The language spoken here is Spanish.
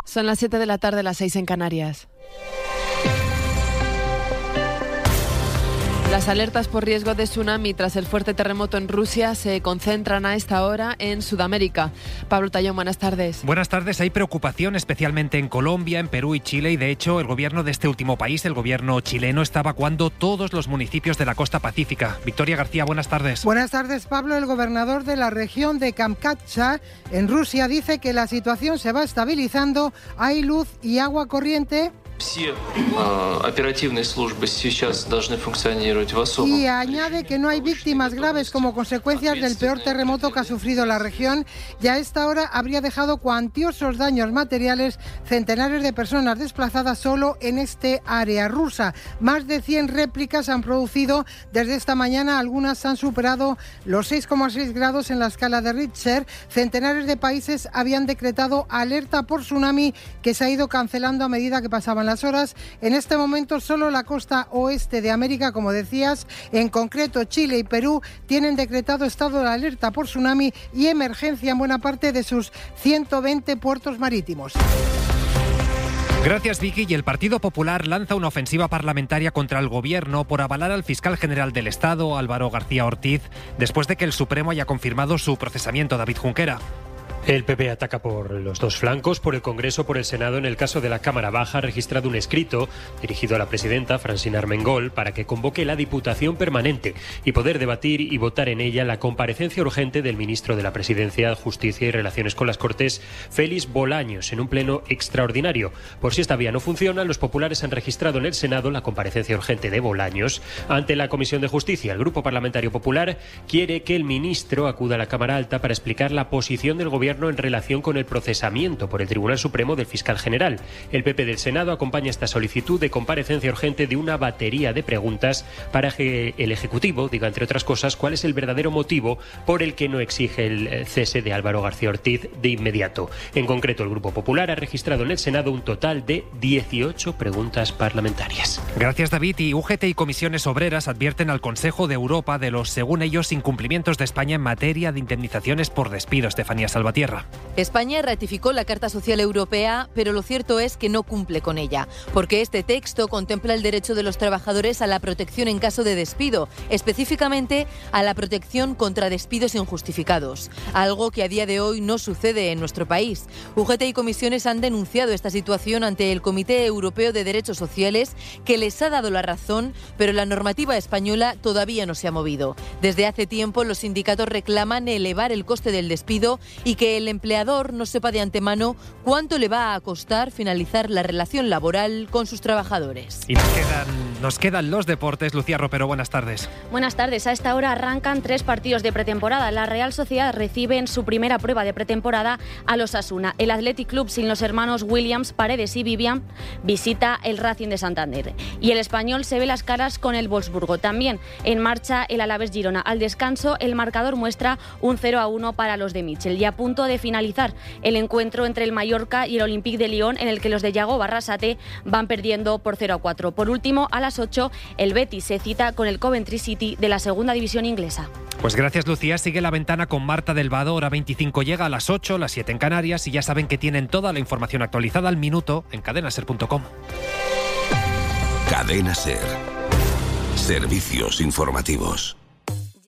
Son las 7 de la tarde, las 6 en Canarias. Las alertas por riesgo de tsunami tras el fuerte terremoto en Rusia se concentran a esta hora en Sudamérica. Pablo Tallón, buenas tardes. Buenas tardes. Hay preocupación especialmente en Colombia, en Perú y Chile, y de hecho el gobierno de este último país, el gobierno chileno, está evacuando todos los municipios de la costa pacífica. Victoria García, buenas tardes. Buenas tardes, Pablo. El gobernador de la región de Kamchatka, en Rusia, dice que la situación se va estabilizando, hay luz y agua corriente. Y añade que no hay víctimas graves como consecuencias del peor terremoto que ha sufrido la región, y a esta hora habría dejado cuantiosos daños materiales, centenares de personas desplazadas solo en este área rusa. Más de 100 réplicas han producido desde esta mañana, algunas han superado los 6,6 grados en la escala de Richter. Centenares de países habían decretado alerta por tsunami, que se ha ido cancelando a medida que pasaban las horas. En este momento solo la costa oeste de América, como decías, en concreto Chile y Perú, tienen decretado estado de alerta por tsunami y emergencia en buena parte de sus 120 puertos marítimos. Gracias, Vicky. Y el Partido Popular lanza una ofensiva parlamentaria contra el Gobierno por avalar al fiscal general del Estado, Álvaro García Ortiz, después de que el Supremo haya confirmado su procesamiento. David Junquera. El PP ataca por los dos flancos, por el Congreso, por el Senado. En el caso de la Cámara Baja ha registrado un escrito dirigido a la presidenta, Francina Armengol, para que convoque la Diputación Permanente y poder debatir y votar en ella la comparecencia urgente del ministro de la Presidencia, Justicia y Relaciones con las Cortes, Félix Bolaños, en un pleno extraordinario. Por si esta vía no funciona, los populares han registrado en el Senado la comparecencia urgente de Bolaños ante la Comisión de Justicia. El Grupo Parlamentario Popular quiere que el ministro acuda a la Cámara Alta para explicar la posición del Gobierno en relación con el procesamiento por el Tribunal Supremo del fiscal general. El PP del Senado acompaña esta solicitud de comparecencia urgente de una batería de preguntas para que el Ejecutivo diga, entre otras cosas, cuál es el verdadero motivo por el que no exige el cese de Álvaro García Ortiz de inmediato. En concreto, el Grupo Popular ha registrado en el Senado un total de 18 preguntas parlamentarias. Gracias, David. Y UGT y comisiones obreras advierten al Consejo de Europa de los, según ellos, incumplimientos de España en materia de indemnizaciones por despido. Estefanía Salvatierra. España ratificó la Carta Social Europea, pero lo cierto es que no cumple con ella, porque este texto contempla el derecho de los trabajadores a la protección en caso de despido, específicamente a la protección contra despidos injustificados, algo que a día de hoy no sucede en nuestro país. UGT y comisiones han denunciado esta situación ante el Comité Europeo de Derechos Sociales, que les ha dado la razón, pero la normativa española todavía no se ha movido. Desde hace tiempo los sindicatos reclaman elevar el coste del despido y que el empleador no sepa de antemano cuánto le va a costar finalizar la relación laboral con sus trabajadores. Y nos quedan los deportes. Lucía Ropero, buenas tardes. Buenas tardes. A esta hora arrancan 3 partidos de pretemporada. La Real Sociedad recibe en su primera prueba de pretemporada al Osasuna. El Athletic Club, sin los hermanos Williams, Paredes y Vivian, visita el Racing de Santander. Y el Español se ve las caras con el Wolfsburgo. También en marcha el Alavés Girona. Al descanso, el marcador muestra un 0-1 para los de Michel. Y a punto de finalizar el encuentro entre el Mallorca y el Olympique de Lyon, en el que los de Yago Barrasate van perdiendo por 0-4. Por último, a las 8, el Betis se cita con el Coventry City de la segunda división inglesa. Pues gracias, Lucía. Sigue La Ventana con Marta del Vado. Hora 25 llega a las 8, las 7 en Canarias, y ya saben que tienen toda la información actualizada al minuto en cadenaser.com. Cadena Ser. Servicios informativos.